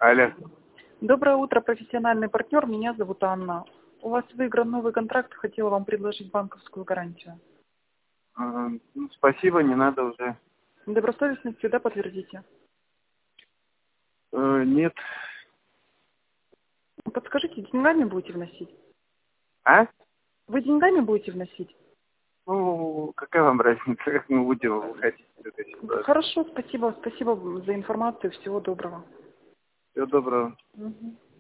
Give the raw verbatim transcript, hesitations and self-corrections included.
Алло. Доброе утро, профессиональный партнер. Меня зовут Анна. У вас выигран новый контракт. Хотела вам предложить банковскую гарантию. А, ну, спасибо, не надо уже. Добросовестность всегда подтвердите. Э, нет. Подскажите, деньгами будете вносить? А? Вы деньгами будете вносить? Ну, какая вам разница, как мы будем выходить из этой ситуации? Хорошо, спасибо. Спасибо за информацию. Всего доброго. Всего доброго. Мгм.